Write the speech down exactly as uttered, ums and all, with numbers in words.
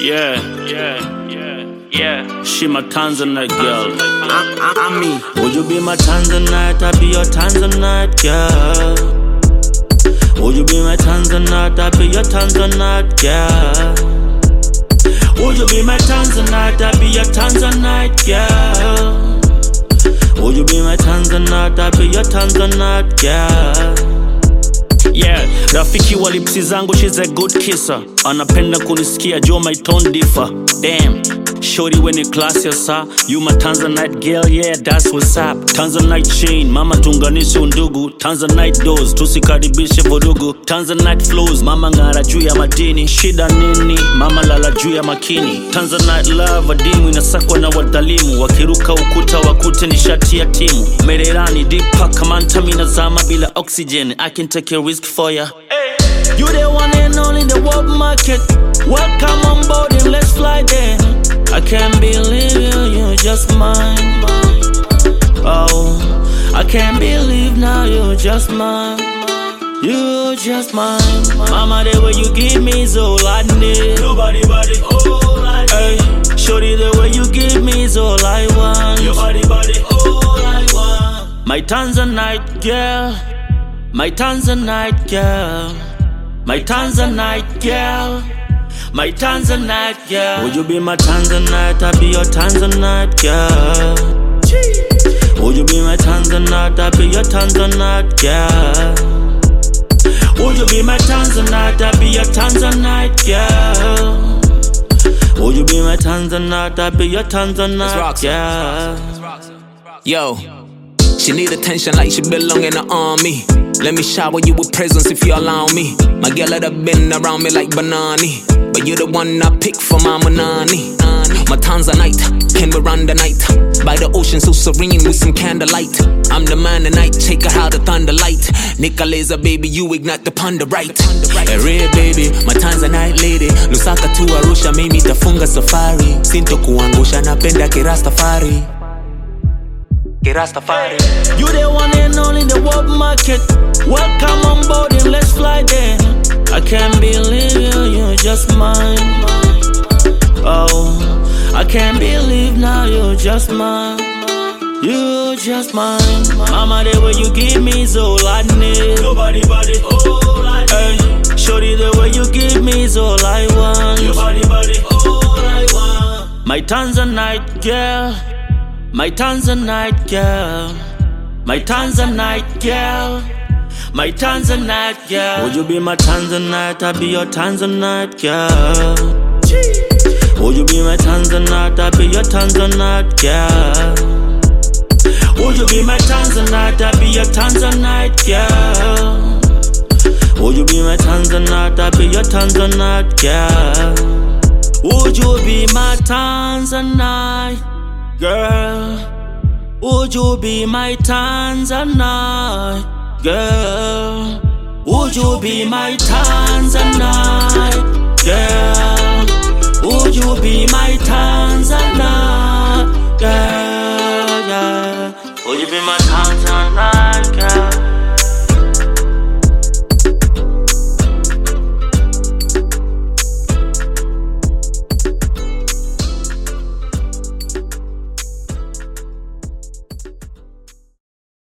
Yeah, yeah, yeah, yeah. She my Tanzanite girl. I, I, I mean, would you be my Tanzanite? I'll be your Tanzanite girl. Would you be my Tanzanite? I'll be your Tanzanite girl. Would you be my Tanzanite? I'll be your Tanzanite girl. Would you be my Tanzanite? I'll be your Tanzanite girl. Yeah, rafiki wa lipsi zangu, she's a good kisser. Anapenda kunisikia, Joe my tone differ. Damn, shorty when you class yourself. You my Tanzanite girl, yeah, that's what's up. Tanzanite chain, mama tunganishe undugu. Tanzanite doors, tusikaribishe vurugu. Tanzanite flows, mama ngara juu ya madini. Shida nini, mama lala juu ya makini. Tanzanite love, adimu inasakwa na wadalimu. Wakiruka ukuta wakute ni shati ya timu. Mererani, deep pack, kamanta minazama bila oxygen. I can take a risk for ya. Hey. You the one and only in the world market. Welcome on board and let's fly there. I can't believe you, you're just mine. Oh, I can't believe now you're just mine. You're just mine. Mama, the way you give me is all I need. Nobody, body, all I need. Hey, shorty, the way you give me is all I want. Your body, body, all I want. My Tanzanite girl. My Tanzanite girl. My Tanzanite girl. My Tanzanite girl. Would you be my Tanzanite? I'll be your Tanzanite girl. Would you be my Tanzanite? I'll be your Tanzanite girl. Would you be my Tanzanite? I'll be your Tanzanite girl. Would you be my Tanzanite? I'll be your Tanzanite girl. Yo, she need attention like she belong in the army. Let me shower you with presents if you allow me. My girl had been around me like Banani, but you're the one I pick for my Manani. My Tanzanite, can we run the night? By the ocean so serene with some candlelight. I'm the man tonight, check out how the thunder light. Nicoleza baby, you ignite the ponder right. A real baby, my Tanzanite lady. Lusaka to Arusha, mimi tafunga safari. Sinto kuangusha, napenda kirastafari. Kirastafari. You the one and only in the world market. Welcome on board and let's fly there. I can't believe you, you're just mine. Oh, I can't believe now you're just mine. You're just mine. Mama, the way you give me is all I need. Nobody, body, all I need. Hey, shorty, the way you give me is all I want. Your body, body, all I want. My Tanzanite girl. My Tanzanite girl. My Tanzanite girl. My Tanzanite girl. Would you be my Tanzanite? I'll be your Tanzanite girl. Would you be my Tanzanite? I'll be your Tanzanite girl. Would you be my Tanzanite? I'll be your Tanzanite girl. Would you be my Tanzanite? I'll be your Tanzanite girl. Would you be my Tanzanite girl? Would you be my Tanzanite girl? Would you be my Tanzanite girl? Would you be my Tanzanite girl? Yeah. Would you be my Tanzanite girl?